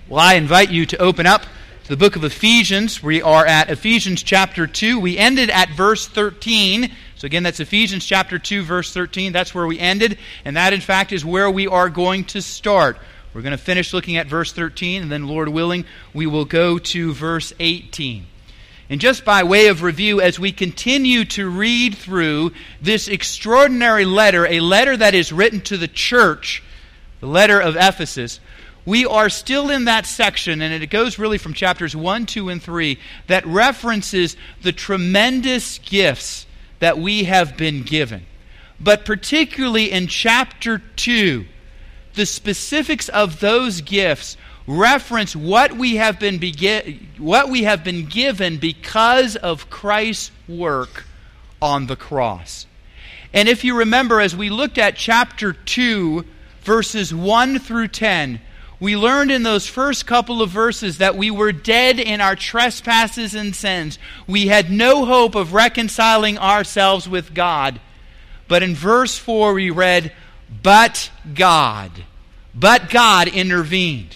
Well, I invite you to open up the book of Ephesians. We are at Ephesians chapter 2. We ended at verse 13. So again, that's Ephesians chapter 2, verse 13. That's where we ended. And that, in fact, is where we are going to start. We're going to finish looking at verse 13, and then, Lord willing, we will go to verse 18. And just by way of review, as we continue to read through this extraordinary letter, a letter that is written to the church, the letter of Ephesus, we are still in that section, and it goes really from chapters 1, 2, and 3, that references the tremendous gifts that we have been given. But particularly in chapter 2, the specifics of those gifts reference what we have been given because of Christ's work on the cross. And if you remember, as we looked at chapter 2, verses 1 through 10, we learned in those first couple of verses that we were dead in our trespasses and sins. We had no hope of reconciling ourselves with God. But in verse 4 we read, But God intervened.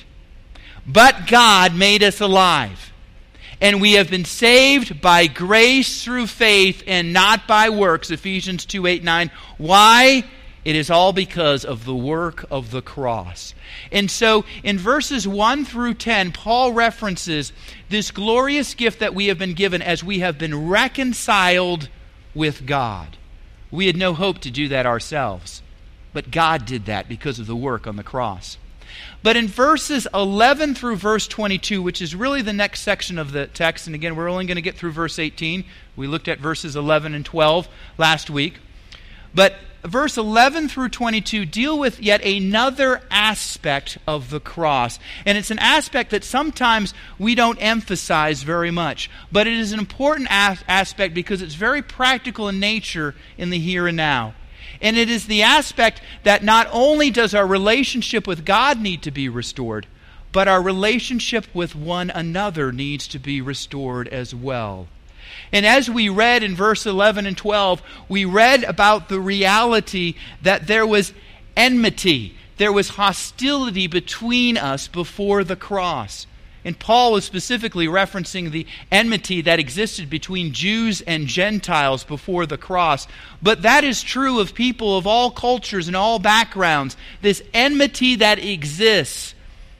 But God made us alive. And we have been saved by grace through faith and not by works. Ephesians 2, 8, 9. Why? It is all because of the work of the cross. And so in verses 1 through 10, Paul references this glorious gift that we have been given as we have been reconciled with God. We had no hope to do that ourselves, but God did that because of the work on the cross. But in verses 11 through verse 22, which is really the next section of the text, and again, we're only going to get through verse 18. We looked at verses 11 and 12 last week. But verse 11 through 22 deal with yet another aspect of the cross. And it's an aspect that sometimes we don't emphasize very much. But it is an important aspect because it's very practical in nature in the here and now. And it is the aspect that not only does our relationship with God need to be restored, but our relationship with one another needs to be restored as well. And as we read in verse 11 and 12, we read about the reality that there was enmity, there was hostility between us before the cross. And Paul was specifically referencing the enmity that existed between Jews and Gentiles before the cross. But that is true of people of all cultures and all backgrounds. This enmity that exists,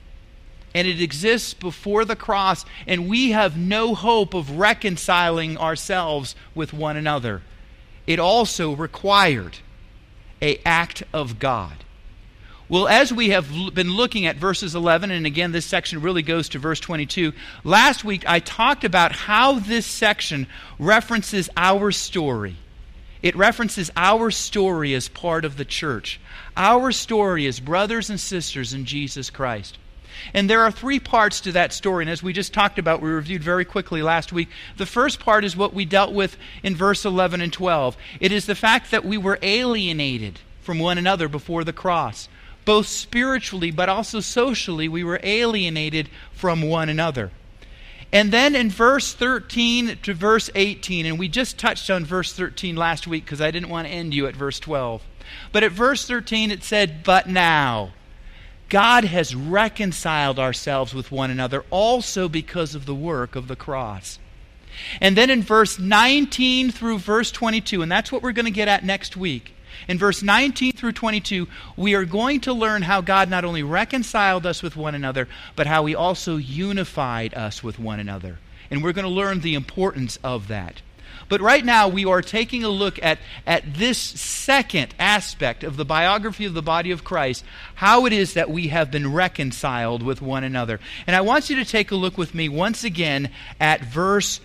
and it exists before the cross, and we have no hope of reconciling ourselves with one another. It also required an act of God. Well, as we have been looking at verses 11, and again this section really goes to verse 22, last week I talked about how this section references our story. It references our story as part of the church. Our story as brothers and sisters in Jesus Christ. And there are three parts to that story, and as we just talked about, we reviewed very quickly last week. The first part is what we dealt with in verse 11 and 12. It is the fact that we were alienated from one another before the cross. Both spiritually, but also socially, we were alienated from one another. And then in verse 13 to verse 18, and we just touched on verse 13 last week because I didn't want to end you at verse 12. But at verse 13 it said, But now God has reconciled ourselves with one another also because of the work of the cross. And then in verse 19 through verse 22, and that's what we're going to get at next week. In verse 19 through 22, we are going to learn how God not only reconciled us with one another, but how He also unified us with one another. And we're going to learn the importance of that. But right now, we are taking a look at this second aspect of the biography of the body of Christ, how it is that we have been reconciled with one another. And I want you to take a look with me once again at verse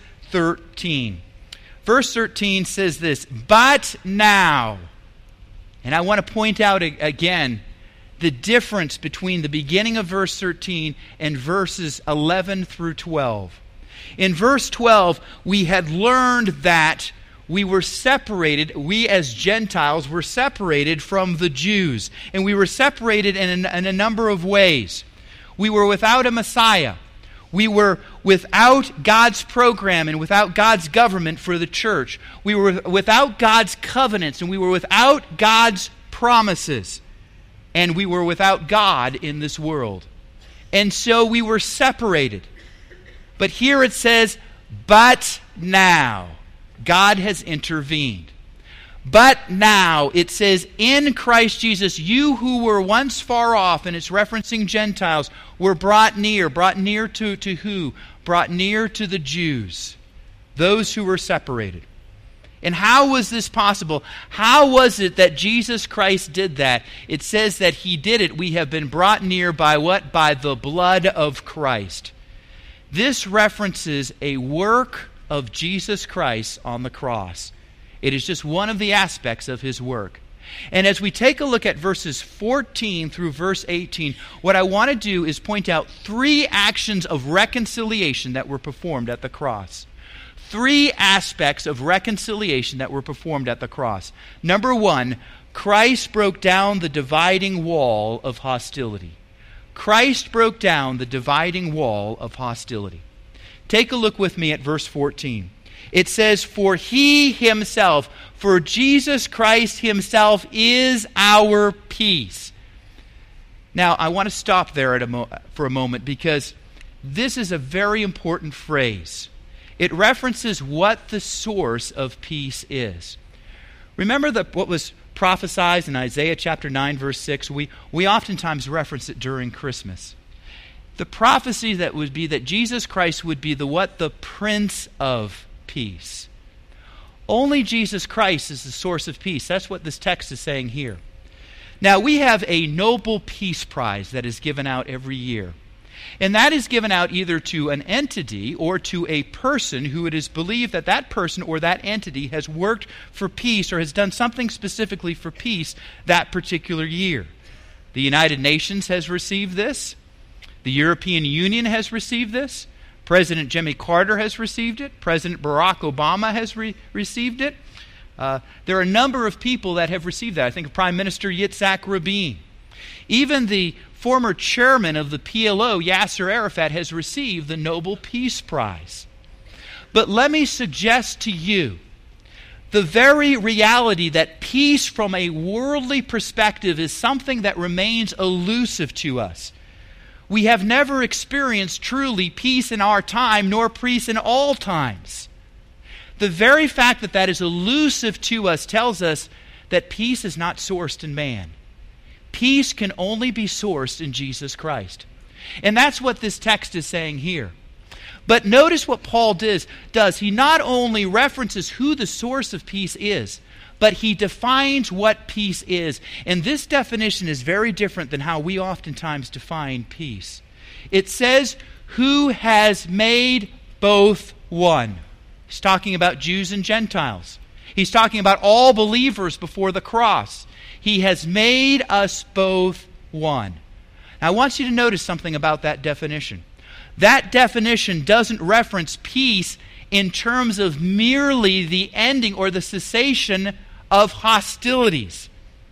13. Verse 13 says this, But now... And I want to point out again the difference between the beginning of verse 13 and verses 11 through 12. In verse 12, we had learned that we were separated, we as Gentiles were separated from the Jews. And we were separated in a number of ways. We were without a Messiah. We were without God's program and without God's government for the church. We were without God's covenants and we were without God's promises. And we were without God in this world. And so we were separated. But here it says, but now God has intervened. But now, it says, in Christ Jesus, you who were once far off, and it's referencing Gentiles, were brought near. Brought near to who? Brought near to the Jews, those who were separated. And how was this possible? How was it that Jesus Christ did that? It says that he did it. We have been brought near by what? By the blood of Christ. This references a work of Jesus Christ on the cross. It is just one of the aspects of his work. And as we take a look at verses 14 through verse 18, what I want to do is point out 3 actions of reconciliation that were performed at the cross. 3 aspects of reconciliation that were performed at the cross. Number 1, Christ broke down the dividing wall of hostility. Christ broke down the dividing wall of hostility. Take a look with me at verse 14. It says, for he himself, for Jesus Christ himself is our peace. Now, I want to stop there for a moment because this is a very important phrase. It references what the source of peace is. Remember what was prophesied in Isaiah chapter 9, verse 6? We oftentimes reference it during Christmas. The prophecy that would be that Jesus Christ would be the Prince of Peace. Only Jesus Christ is the source of peace. That's what this text is saying here. Now, we have a Nobel Peace Prize that is given out every year. And that is given out either to an entity or to a person who it is believed that that person or that entity has worked for peace or has done something specifically for peace that particular year. The United Nations has received this. The European Union has received this. President Jimmy Carter has received it. President Barack Obama has received it. There are a number of people that have received that. I think of Prime Minister Yitzhak Rabin. Even the former chairman of the PLO, Yasser Arafat, has received the Nobel Peace Prize. But let me suggest to you the very reality that peace from a worldly perspective is something that remains elusive to us. We have never experienced truly peace in our time, nor peace in all times. The very fact that that is elusive to us tells us that peace is not sourced in man. Peace can only be sourced in Jesus Christ. And that's what this text is saying here. But notice what Paul does. He not only references who the source of peace is, but he defines what peace is. And this definition is very different than how we oftentimes define peace. It says, who has made both one. He's talking about Jews and Gentiles. He's talking about all believers before the cross. He has made us both one. Now, I want you to notice something about that definition. That definition doesn't reference peace in terms of merely the ending or the cessation of hostilities.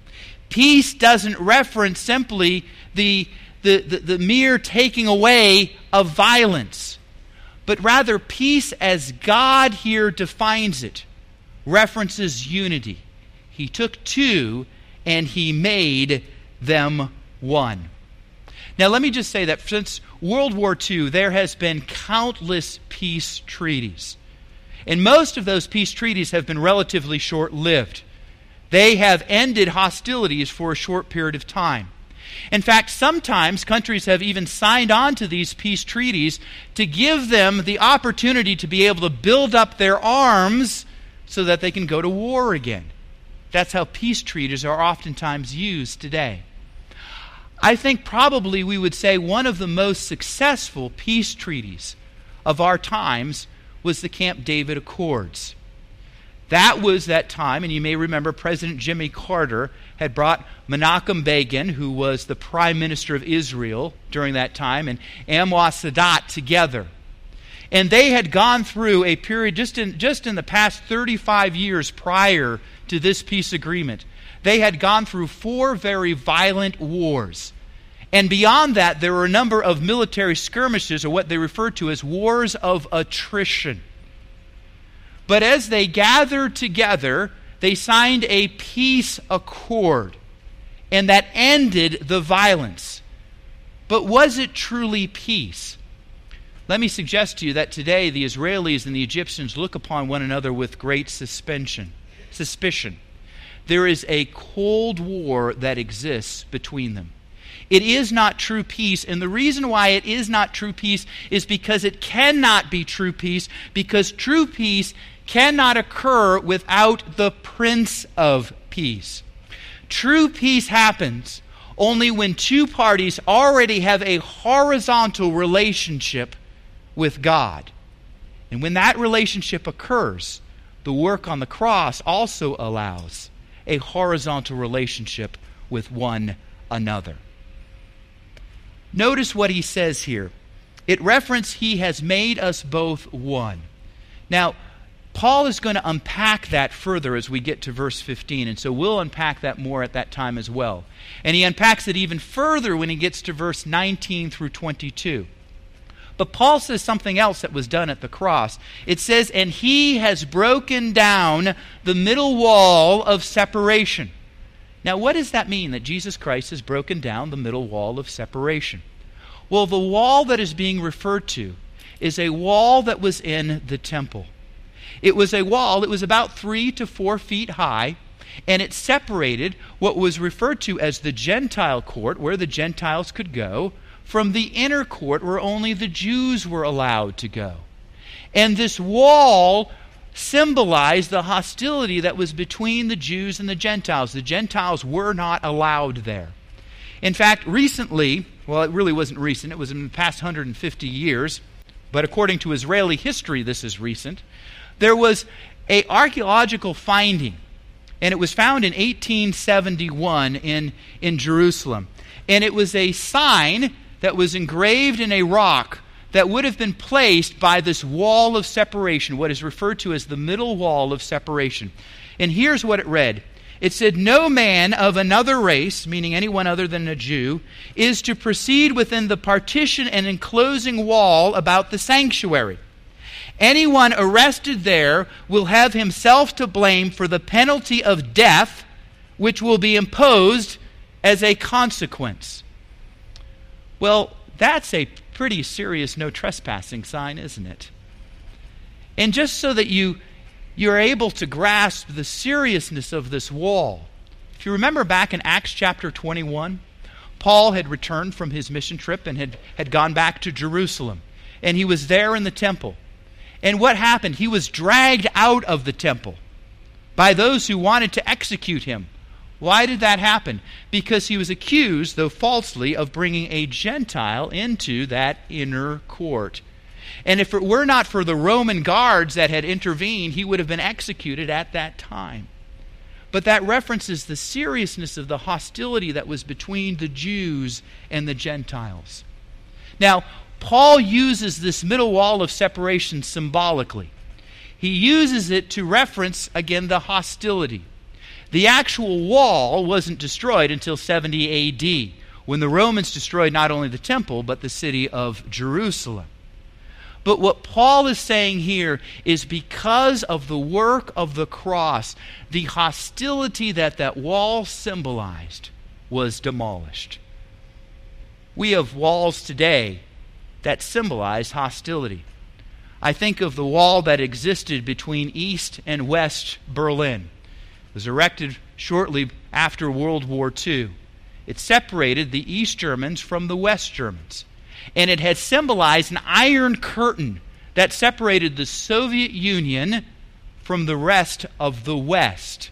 Peace doesn't reference simply the mere taking away of violence, but rather peace as God here defines it references unity. He took two and he made them one. Now let me just say that since World War II, there has been countless peace treaties. And most of those peace treaties have been relatively short-lived. They have ended hostilities for a short period of time. In fact, sometimes countries have even signed on to these peace treaties to give them the opportunity to be able to build up their arms so that they can go to war again. That's how peace treaties are oftentimes used today. I think probably we would say one of the most successful peace treaties of our times was the Camp David Accords. That was that time, and you may remember President Jimmy Carter had brought Menachem Begin, who was the Prime Minister of Israel during that time, and Anwar Sadat together. And they had gone through a period just in the past 35 years prior to this peace agreement. They had gone through 4 very violent wars. And beyond that, there were a number of military skirmishes, or what they referred to as wars of attrition. But as they gathered together, they signed a peace accord, and that ended the violence. But was it truly peace? Let me suggest to you that today the Israelis and the Egyptians look upon one another with great suspicion. There is a cold war that exists between them. It is not true peace, and the reason why it is not true peace is because it cannot be true peace, because true peace cannot occur without the Prince of Peace. True peace happens only when two parties already have a horizontal relationship with God. And when that relationship occurs, the work on the cross also allows a horizontal relationship with one another. Notice what he says here. It references he has made us both one. Now, Paul is going to unpack that further as we get to verse 15, and so we'll unpack that more at that time as well. And he unpacks it even further when he gets to verse 19 through 22. But Paul says something else that was done at the cross. It says, and he has broken down the middle wall of separation. Now, what does that mean, that Jesus Christ has broken down the middle wall of separation? Well, the wall that is being referred to is a wall that was in the temple. It was a wall that was about 3 to 4 feet high, and it separated what was referred to as the Gentile court, where the Gentiles could go, from the inner court where only the Jews were allowed to go. And this wall symbolized the hostility that was between the Jews and the Gentiles. The Gentiles were not allowed there. In fact, recently, well, it really wasn't recent, it was in the past 150 years, but according to Israeli history, this is recent, there was an archaeological finding, and it was found in 1871 in Jerusalem. And it was a sign that was engraved in a rock that would have been placed by this wall of separation, what is referred to as the middle wall of separation. And here's what it read. It said, no man of another race, meaning anyone other than a Jew, is to proceed within the partition and enclosing wall about the sanctuary. Anyone arrested there will have himself to blame for the penalty of death, which will be imposed as a consequence. Well, that's a pretty serious no trespassing sign, isn't it? And just so that you're able to grasp the seriousness of this wall, if you remember back in Acts chapter 21, Paul had returned from his mission trip and had gone back to Jerusalem. And he was there in the temple. And what happened? He was dragged out of the temple by those who wanted to execute him. Why did that happen? Because he was accused, though falsely, of bringing a Gentile into that inner court. And if it were not for the Roman guards that had intervened, he would have been executed at that time. But that references the seriousness of the hostility that was between the Jews and the Gentiles. Now, Paul uses this middle wall of separation symbolically. He uses it to reference, again, the hostility. The actual wall wasn't destroyed until 70 A.D., when the Romans destroyed not only the temple, but the city of Jerusalem. But what Paul is saying here is because of the work of the cross, the hostility that wall symbolized was demolished. We have walls today that symbolize hostility. I think of the wall that existed between East and West Berlin. It was erected shortly after World War II. It separated the East Germans from the West Germans. And it had symbolized an iron curtain that separated the Soviet Union from the rest of the West.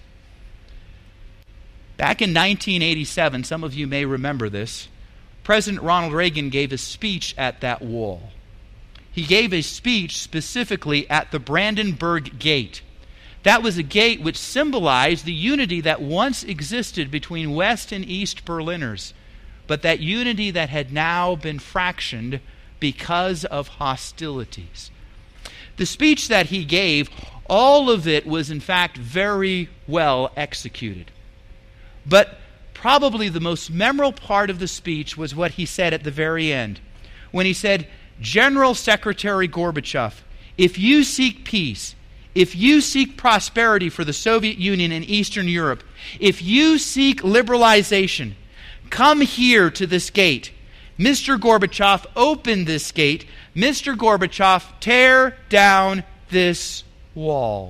Back in 1987, some of you may remember this, President Ronald Reagan gave a speech at that wall. He gave a speech specifically at the Brandenburg Gate. That was a gate which symbolized the unity that once existed between West and East Berliners, but that unity that had now been fractioned because of hostilities. The speech that he gave, all of it was in fact very well executed. But probably the most memorable part of the speech was what he said at the very end, when he said, General Secretary Gorbachev, if you seek peace, if you seek prosperity for the Soviet Union and Eastern Europe, if you seek liberalization, come here to this gate. Mr. Gorbachev, open this gate. Mr. Gorbachev, tear down this wall.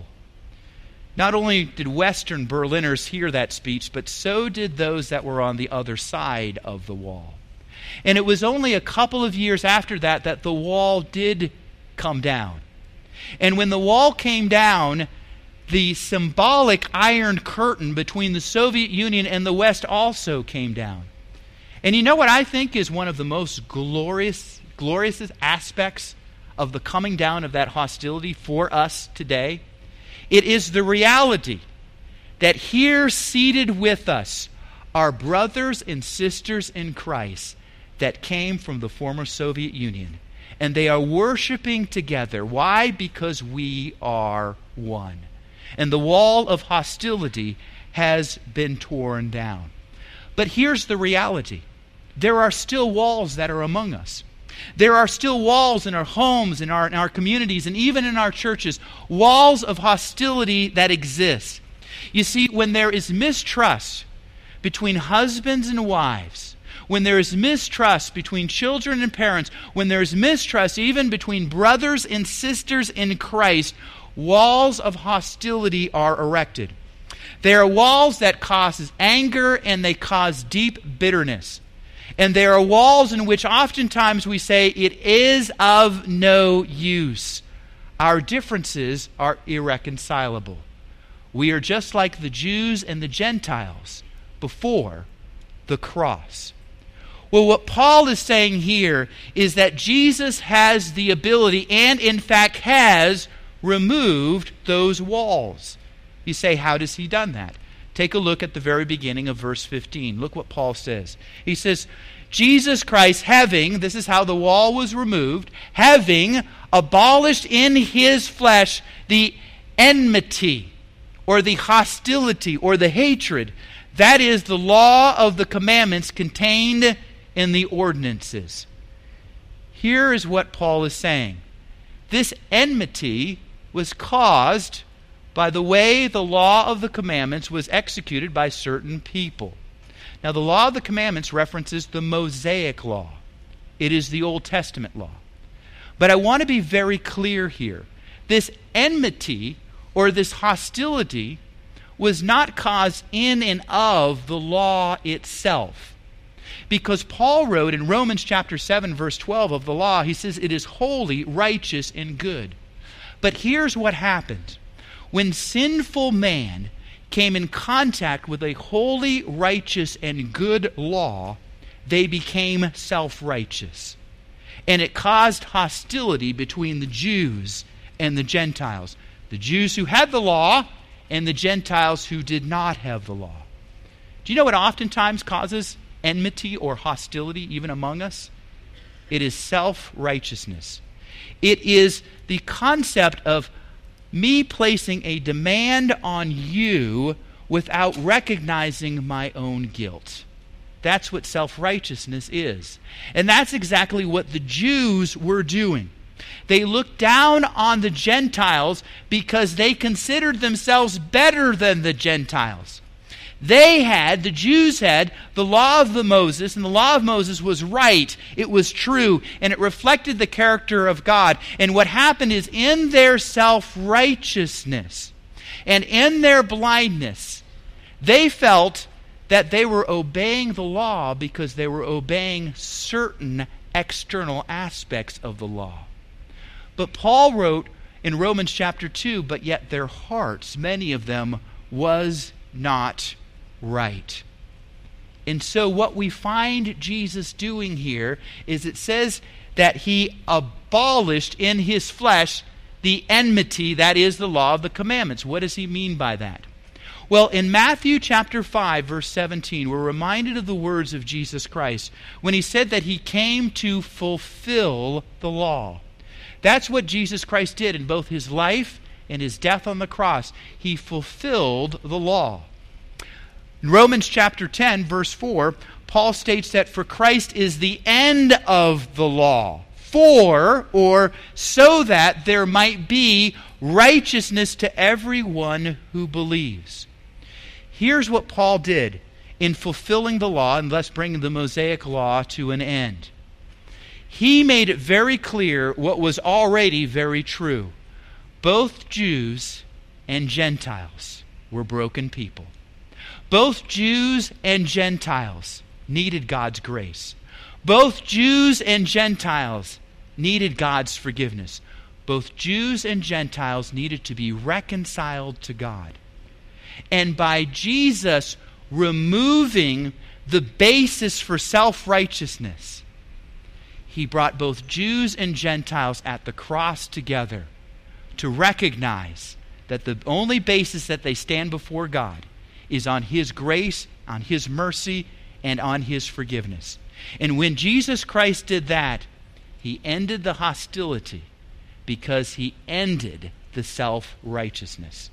Not only did Western Berliners hear that speech, but so did those that were on the other side of the wall. And it was only a couple of years after that that the wall did come down. And when the wall came down, the symbolic Iron Curtain between the Soviet Union and the West also came down. And you know what I think is one of the most glorious aspects of the coming down of that hostility for us today? It is the reality that here seated with us are brothers and sisters in Christ that came from the former Soviet Union. And they are worshiping together. Why? Because we are one. And the wall of hostility has been torn down. But here's the reality. There are still walls that are among us. There are still walls in our homes, in our communities, and even in our churches. Walls of hostility that exist. You see, when there is mistrust between husbands and wives, when there is mistrust between children and parents, when there is mistrust even between brothers and sisters in Christ, walls of hostility are erected. They are walls that cause anger and they cause deep bitterness. And there are walls in which oftentimes we say it is of no use. Our differences are irreconcilable. We are just like the Jews and the Gentiles before the cross. Well, what Paul is saying here is that Jesus has the ability and in fact has removed those walls. You say, how does he done that? Take a look at the very beginning of verse 15. Look what Paul says. He says, Jesus Christ having, this is how the wall was removed, having abolished in his flesh the enmity or the hostility or the hatred, that is the law of the commandments contained in the ordinances. Here is what Paul is saying. This enmity was caused by the way the law of the commandments was executed by certain people. Now, the law of the commandments references the Mosaic law. It is the Old Testament law. But I want to be very clear here. This enmity or this hostility was not caused in and of the law itself. Because Paul wrote in Romans chapter 7, verse 12 of the law, he says it is holy, righteous, and good. But here's what happened. When sinful man came in contact with a holy, righteous, and good law, they became self-righteous. And it caused hostility between the Jews and the Gentiles. The Jews who had the law and the Gentiles who did not have the law. Do you know what oftentimes causes enmity or hostility even among us? It is self-righteousness. It is the concept of me placing a demand on you without recognizing my own guilt. That's what self-righteousness is. And that's exactly what the Jews were doing. They looked down on the Gentiles because they considered themselves better than the Gentiles. The Jews had the law of Moses, and the law of Moses was right, it was true, and it reflected the character of God. And what happened is in their self-righteousness and in their blindness, they felt that they were obeying the law because they were obeying certain external aspects of the law. But Paul wrote in Romans chapter 2, but yet their hearts, many of them, was not right. And so what we find Jesus doing here is it says that he abolished in his flesh the enmity, that is the law of the commandments. What does he mean by that? Well, in Matthew chapter 5, verse 17, we're reminded of the words of Jesus Christ when he said that he came to fulfill the law. That's what Jesus Christ did in both his life and his death on the cross. He fulfilled the law. In Romans chapter 10, verse 4, Paul states that for Christ is the end of the law, so that there might be righteousness to everyone who believes. Here's what Paul did in fulfilling the law and thus bringing the Mosaic law to an end. He made it very clear what was already very true. Both Jews and Gentiles were broken people. Both Jews and Gentiles needed God's grace. Both Jews and Gentiles needed God's forgiveness. Both Jews and Gentiles needed to be reconciled to God. And by Jesus removing the basis for self-righteousness, He brought both Jews and Gentiles at the cross together to recognize that the only basis that they stand before God is on His grace, on His mercy, and on His forgiveness. And when Jesus Christ did that, He ended the hostility because He ended the self-righteousness.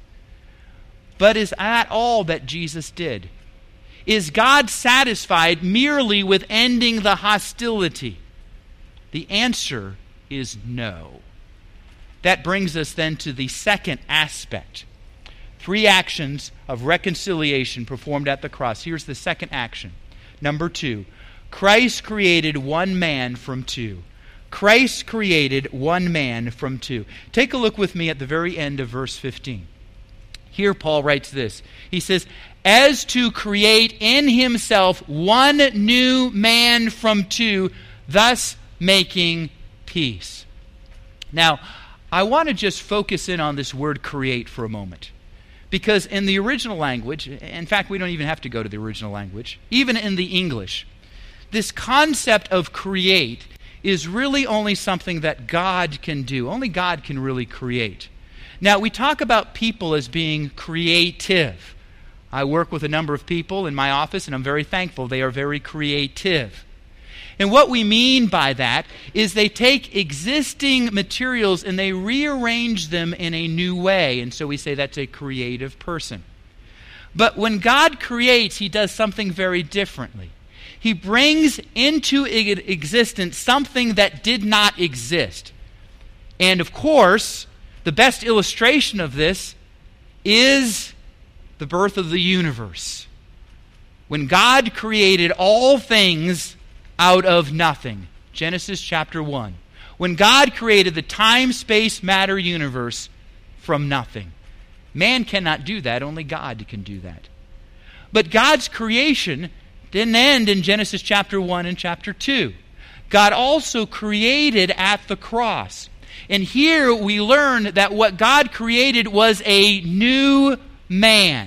But is that all that Jesus did? Is God satisfied merely with ending the hostility? The answer is no. That brings us then to the second aspect. 3 actions of reconciliation performed at the cross. Here's the second action. Number 2, Christ created one man from two. Christ created one man from two. Take a look with me at the very end of verse 15. Here Paul writes this. He says, as to create in Himself one new man from two, thus making peace. Now, I want to just focus in on this word create for a moment. Because in the original language, in fact, we don't even have to go to the original language, even in the English, this concept of create is really only something that God can do. Only God can really create. Now, we talk about people as being creative. I work with a number of people in my office, and I'm very thankful they are very creative. And what we mean by that is they take existing materials and they rearrange them in a new way. And so we say that's a creative person. But when God creates, He does something very differently. He brings into existence something that did not exist. And of course, the best illustration of this is the birth of the universe. When God created all things out of nothing. Genesis chapter 1. When God created the time, space, matter universe from nothing. Man cannot do that, only God can do that. But God's creation didn't end in Genesis chapter 1 and chapter 2. God also created at the cross. And here we learn that what God created was a new man.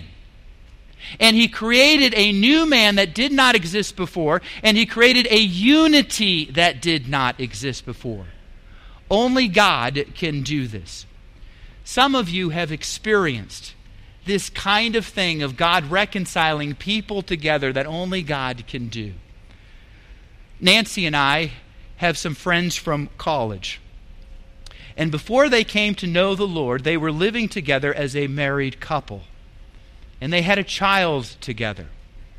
And He created a new man that did not exist before, and He created a unity that did not exist before. Only God can do this. Some of you have experienced this kind of thing of God reconciling people together that only God can do. Nancy and I have some friends from college. And before they came to know the Lord, they were living together as a married couple. And they had a child together.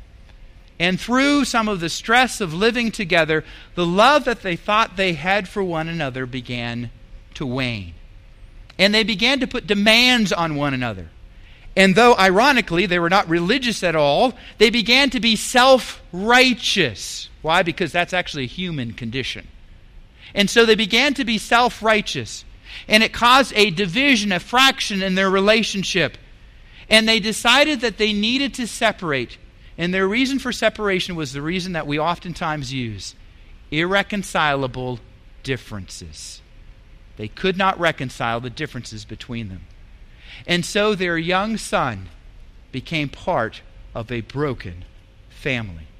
And through some of the stress of living together, the love that they thought they had for one another began to wane. And they began to put demands on one another. And though, ironically, they were not religious at all, they began to be self-righteous. Why? Because that's actually a human condition. And so they began to be self-righteous. And it caused a division, a fraction in their relationship. And they decided that they needed to separate. And their reason for separation was the reason that we oftentimes use: irreconcilable differences. They could not reconcile the differences between them. And so their young son became part of a broken family.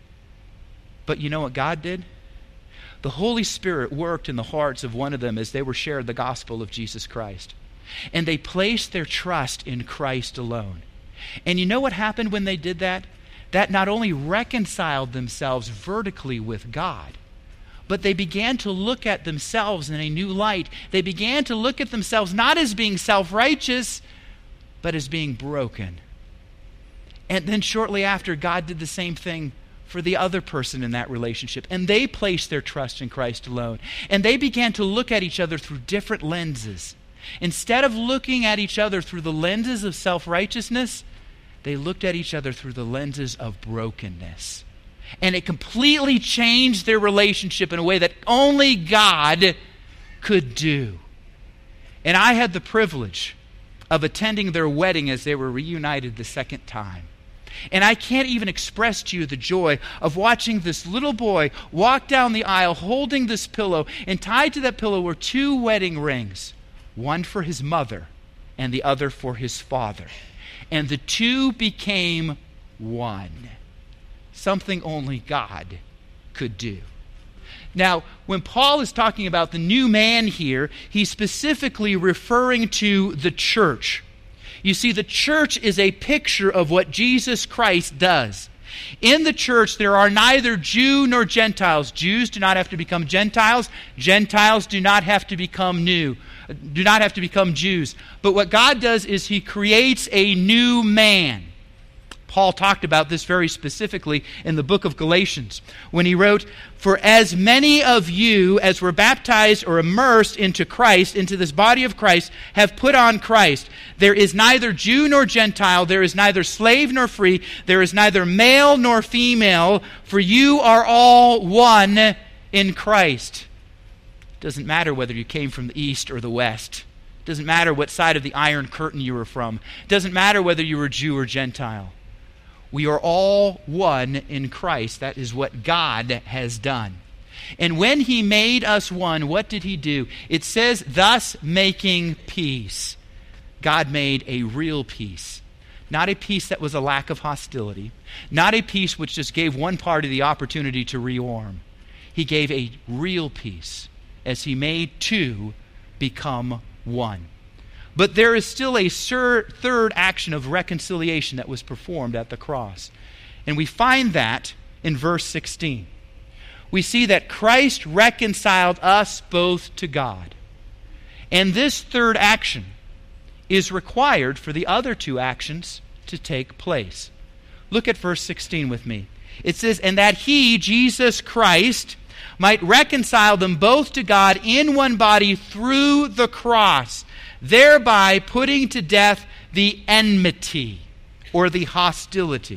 But you know what God did? The Holy Spirit worked in the hearts of one of them as they were shared the gospel of Jesus Christ. And they placed their trust in Christ alone. And you know what happened when they did that? That not only reconciled themselves vertically with God, but they began to look at themselves in a new light. They began to look at themselves not as being self-righteous, but as being broken. And then shortly after, God did the same thing for the other person in that relationship. And they placed their trust in Christ alone. And they began to look at each other through different lenses. Instead of looking at each other through the lenses of self-righteousness, they looked at each other through the lenses of brokenness. And it completely changed their relationship in a way that only God could do. And I had the privilege of attending their wedding as they were reunited the second time. And I can't even express to you the joy of watching this little boy walk down the aisle holding this pillow, and tied to that pillow were 2 wedding rings, one for his mother and the other for his father. And the 2 became one. Something only God could do. Now, when Paul is talking about the new man here, he's specifically referring to the church. You see, the church is a picture of what Jesus Christ does. In the church, there are neither Jew nor Gentiles. Jews do not have to become Gentiles. Gentiles do not have to become Jews. But what God does is He creates a new man. Paul talked about this very specifically in the book of Galatians when he wrote, "For as many of you as were baptized or immersed into Christ, into this body of Christ, have put on Christ. There is neither Jew nor Gentile, there is neither slave nor free, there is neither male nor female, for you are all one in Christ." It doesn't matter whether you came from the east or the west. It doesn't matter what side of the Iron Curtain you were from. It doesn't matter whether you were Jew or Gentile. We are all one in Christ. That is what God has done. And when He made us one, what did He do? It says, thus making peace. God made a real peace. Not a peace that was a lack of hostility. Not a peace which just gave one party the opportunity to rearm. He gave a real peace as He made 2 become one. But there is still a third action of reconciliation that was performed at the cross. And we find that in verse 16. We see that Christ reconciled us both to God. And this third action is required for the other 2 actions to take place. Look at verse 16 with me. It says, "And that He, Jesus Christ, might reconcile them both to God in one body through the cross, thereby putting to death the enmity," or the hostility.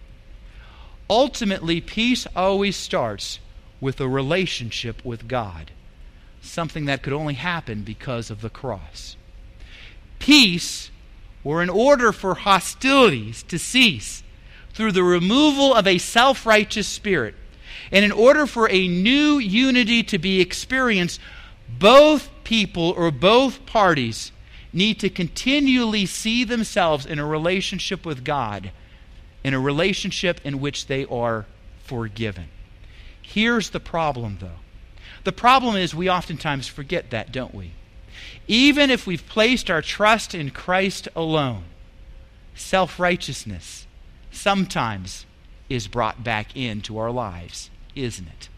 Ultimately, peace always starts with a relationship with God, something that could only happen because of the cross. Peace, or in order for hostilities to cease through the removal of a self-righteous spirit, and in order for a new unity to be experienced, both people or both parties need to continually see themselves in a relationship with God, in a relationship in which they are forgiven. Here's the problem, though. The problem is we oftentimes forget that, don't we? Even if we've placed our trust in Christ alone, self-righteousness sometimes is brought back into our lives, isn't it?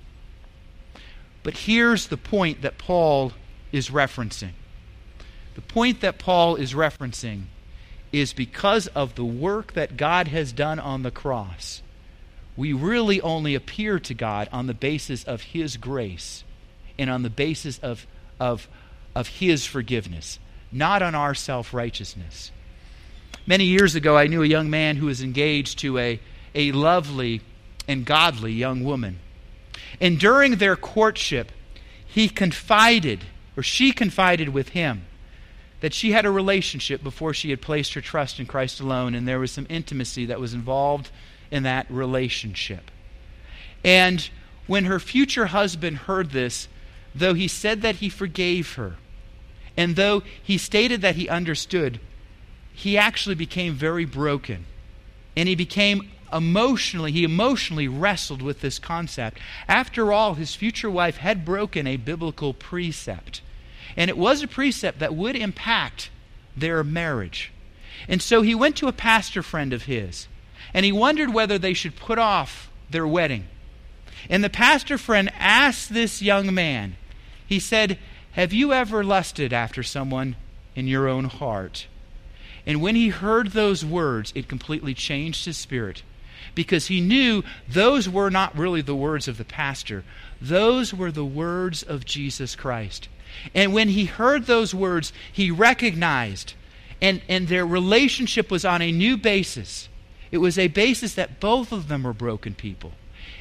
But here's the point that Paul is referencing. The point that Paul is referencing is because of the work that God has done on the cross, we really only appear to God on the basis of His grace and on the basis of His forgiveness, not on our self-righteousness. Many years ago, I knew a young man who was engaged to a lovely and godly young woman. And during their courtship, she confided with him that she had a relationship before she had placed her trust in Christ alone, and there was some intimacy that was involved in that relationship. And when her future husband heard this, though he said that he forgave her, and though he stated that he understood, he actually became very broken. And he emotionally wrestled with this concept. After all, his future wife had broken a biblical precept. And it was a precept that would impact their marriage. And so he went to a pastor friend of his, and he wondered whether they should put off their wedding. And the pastor friend asked this young man, he said, "Have you ever lusted after someone in your own heart?" And when he heard those words, it completely changed his spirit, because he knew those were not really the words of the pastor. Those were the words of Jesus Christ. And when he heard those words, he recognized, and their relationship was on a new basis. It was a basis that both of them were broken people.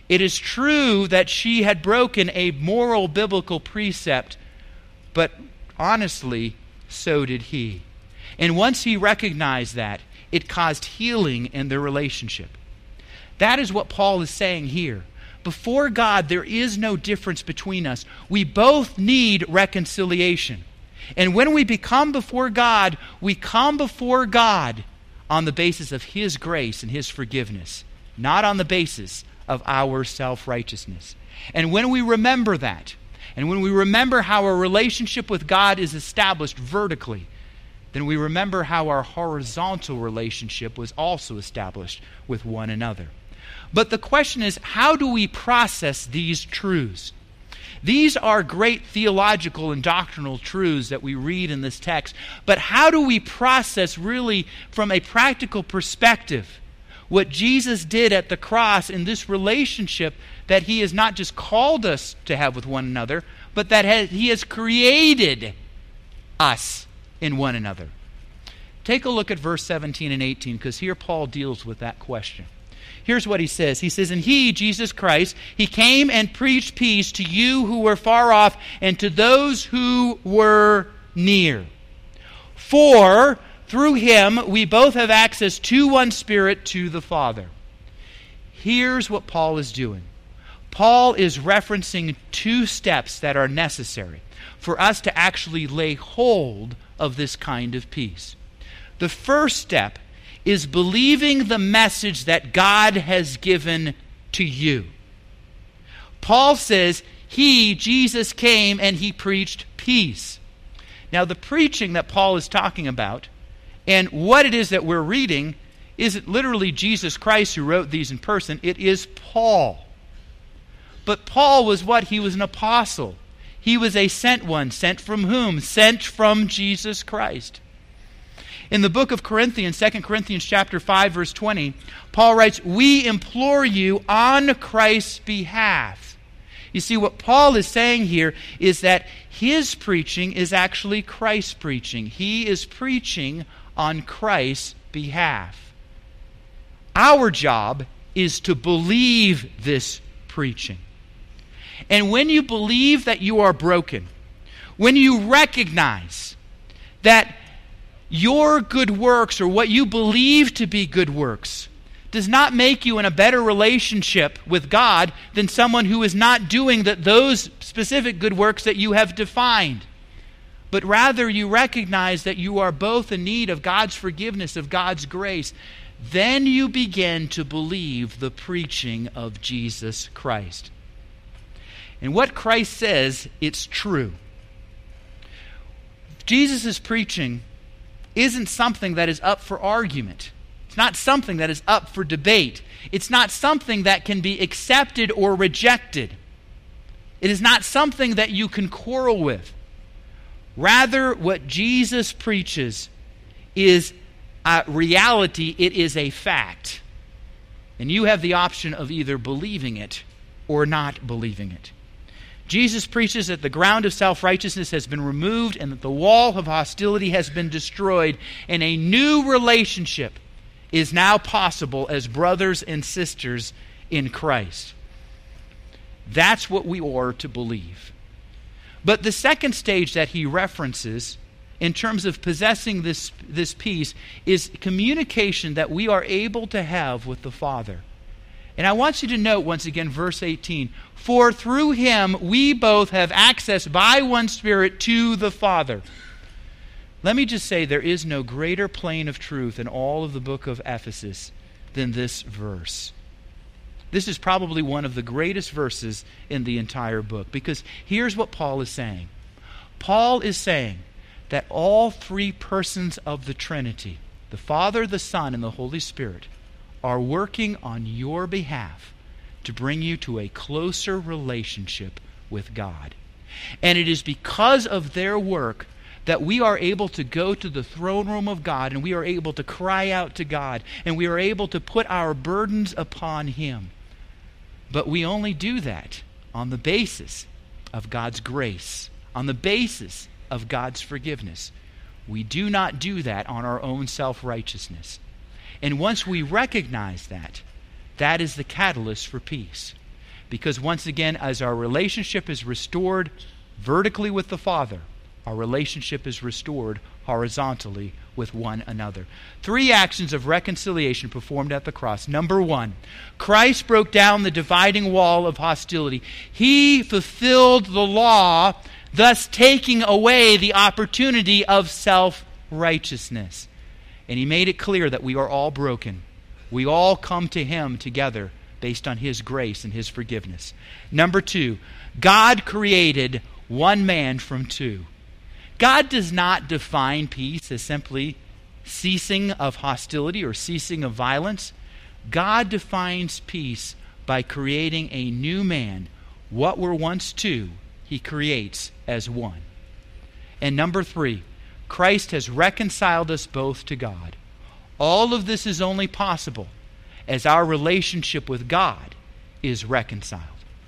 It is true that she had broken a moral biblical precept, but honestly, so did he. And once he recognized that, it caused healing in their relationship. That is what Paul is saying here. Before God, there is no difference between us. We both need reconciliation. And when we come before God, we come before God on the basis of His grace and His forgiveness, not on the basis of our self-righteousness. And when we remember that, and when we remember how our relationship with God is established vertically, then we remember how our horizontal relationship was also established with one another. But the question is, how do we process these truths? These are great theological and doctrinal truths that we read in this text, but how do we process really from a practical perspective what Jesus did at the cross in this relationship that He has not just called us to have with one another, but that He has created us in one another? Take a look at verse 17 and 18, because here Paul deals with that question. Here's what he says. He says, "And He, Jesus Christ, He came and preached peace to you who were far off and to those who were near. For through Him we both have access to one Spirit, to the Father." Here's what Paul is doing. Paul is referencing two steps that are necessary for us to actually lay hold of this kind of peace. The first step is believing the message that God has given to you. Paul says He, Jesus, came and He preached peace. Now, the preaching that Paul is talking about and what it is that we're reading isn't literally Jesus Christ who wrote these in person. It is Paul. But Paul was what? He was an apostle. He was a sent one. Sent from whom? Sent from Jesus Christ. In the book of Corinthians, 2 Corinthians chapter 5, verse 20, Paul writes, "We implore you on Christ's behalf." You see, what Paul is saying here is that his preaching is actually Christ's preaching. He is preaching on Christ's behalf. Our job is to believe this preaching. And when you believe that you are broken, when you recognize that your good works, or what you believe to be good works, does not make you in a better relationship with God than someone who is not doing those specific good works that you have defined. But rather you recognize that you are both in need of God's forgiveness, of God's grace. Then you begin to believe the preaching of Jesus Christ. And what Christ says, it's true. Jesus' preaching isn't something that is up for argument. It's not something that is up for debate. It's not something that can be accepted or rejected. It is not something that you can quarrel with. Rather, what Jesus preaches is a reality. It is a fact. And you have the option of either believing it or not believing it. Jesus preaches that the ground of self-righteousness has been removed and that the wall of hostility has been destroyed, and a new relationship is now possible as brothers and sisters in Christ. That's what we are to believe. But the second stage that he references in terms of possessing this peace is communication that we are able to have with the Father. And I want you to note once again verse 18. "For through Him we both have access by one Spirit to the Father." Let me just say, there is no greater plane of truth in all of the book of Ephesus than this verse. This is probably one of the greatest verses in the entire book, because here's what Paul is saying. Paul is saying that all three persons of the Trinity, the Father, the Son, and the Holy Spirit, are working on your behalf to bring you to a closer relationship with God. And it is because of their work that we are able to go to the throne room of God, and we are able to cry out to God, and we are able to put our burdens upon Him. But we only do that on the basis of God's grace, on the basis of God's forgiveness. We do not do that on our own self-righteousness. And once we recognize that, that is the catalyst for peace. Because once again, as our relationship is restored vertically with the Father, our relationship is restored horizontally with one another. 3 actions of reconciliation performed at the cross. Number 1, Christ broke down the dividing wall of hostility. He fulfilled the law, thus taking away the opportunity of self-righteousness. And He made it clear that we are all broken. We all come to Him together based on His grace and His forgiveness. Number 2, God created one man from two. God does not define peace as simply ceasing of hostility or ceasing of violence. God defines peace by creating a new man. What were once two, He creates as one. And number 3, Christ has reconciled us both to God. All of this is only possible as our relationship with God is reconciled.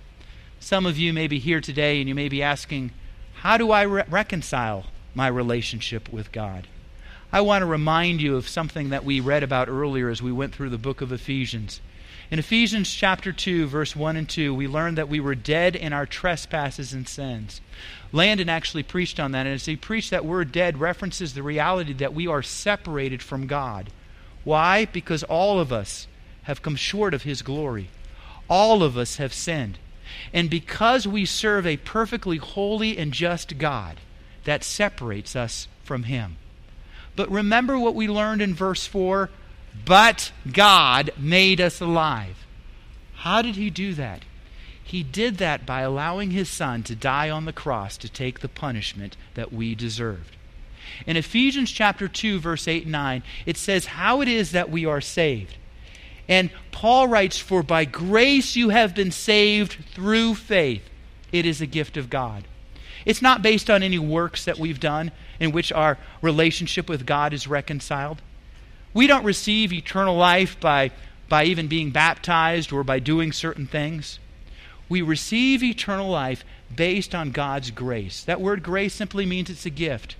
Some of you may be here today and you may be asking, how do I reconcile my relationship with God? I want to remind you of something that we read about earlier as we went through the book of Ephesians. In Ephesians chapter 2, verse 1 and 2, we learned that we were dead in our trespasses and sins. Landon actually preached on that, and as he preached, that word dead references the reality that we are separated from God. Why? Because all of us have come short of His glory. All of us have sinned. And because we serve a perfectly holy and just God, that separates us from Him. But remember what we learned in verse 4? But God made us alive. How did He do that? He did that by allowing His Son to die on the cross to take the punishment that we deserved. In Ephesians chapter 2, verse 8 and 9, it says how it is that we are saved. And Paul writes, "For by grace you have been saved through faith. It is a gift of God." It's not based on any works that we've done in which our relationship with God is reconciled. We don't receive eternal life by even being baptized or by doing certain things. We receive eternal life based on God's grace. That word grace simply means it's a gift.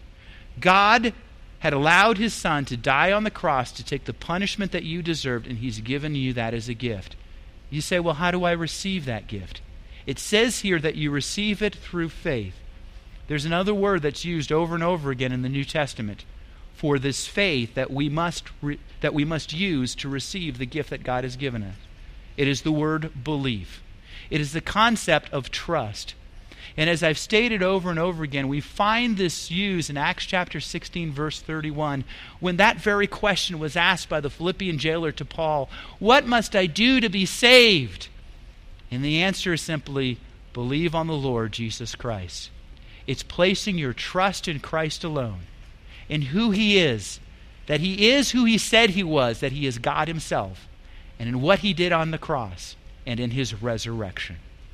God had allowed His Son to die on the cross to take the punishment that you deserved, and He's given you that as a gift. You say, well, how do I receive that gift? It says here that you receive it through faith. There's another word that's used over and over again in the New Testament for this faith that we must use to receive the gift that God has given us. It is the word belief. It is the concept of trust. And as I've stated over and over again, we find this used in Acts chapter 16, verse 31, when that very question was asked by the Philippian jailer to Paul, "What must I do to be saved?" And the answer is simply, believe on the Lord Jesus Christ. It's placing your trust in Christ alone, in who He is, that He is who He said He was, that He is God Himself, and in what He did on the cross and in His resurrection.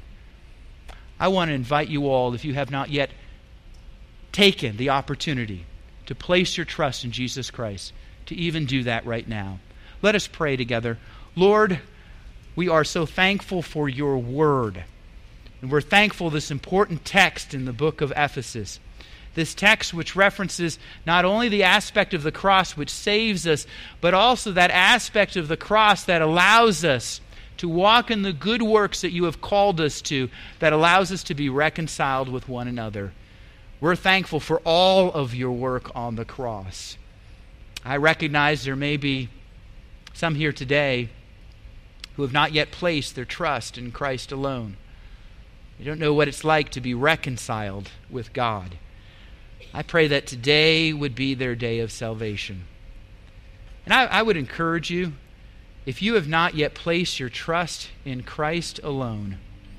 I want to invite you all, if you have not yet taken the opportunity to place your trust in Jesus Christ, to even do that right now. Let us pray together. Lord, we are so thankful for your word. And we're thankful this important text in the book of Ephesus. This text which references not only the aspect of the cross which saves us, but also that aspect of the cross that allows us to walk in the good works that you have called us to, that allows us to be reconciled with one another. We're thankful for all of your work on the cross. I recognize there may be some here today who have not yet placed their trust in Christ alone. They don't know what it's like to be reconciled with God. I pray that today would be their day of salvation. And I would encourage you, if you have not yet placed your trust in Christ alone,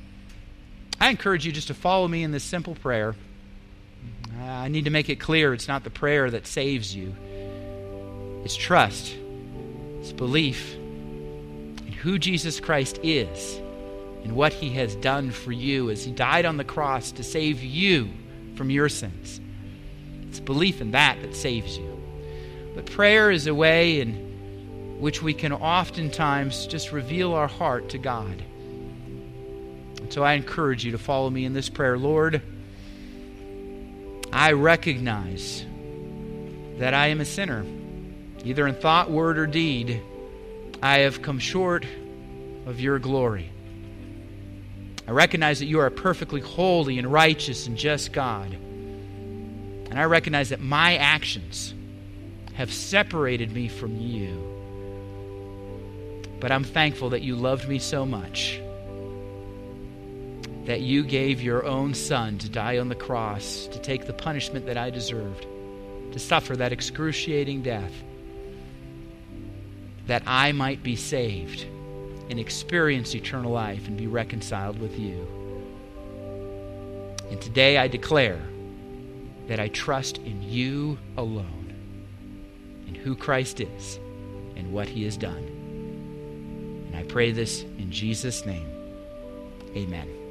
I encourage you just to follow me in this simple prayer. I need to make it clear it's not the prayer that saves you. It's trust. It's belief in who Jesus Christ is and what He has done for you as He died on the cross to save you from your sins. It's belief in that saves you. But prayer is a way in which we can oftentimes just reveal our heart to God. And so I encourage you to follow me in this prayer. Lord, I recognize that I am a sinner, either in thought, word, or deed. I have come short of your glory. I recognize that you are a perfectly holy and righteous and just God. And I recognize that my actions have separated me from you. But I'm thankful that you loved me so much that you gave your own Son to die on the cross, to take the punishment that I deserved, to suffer that excruciating death, that I might be saved and experience eternal life and be reconciled with you. And today I declare that I trust in you alone, in who Christ is and what he has done. And I pray this in Jesus' name. Amen.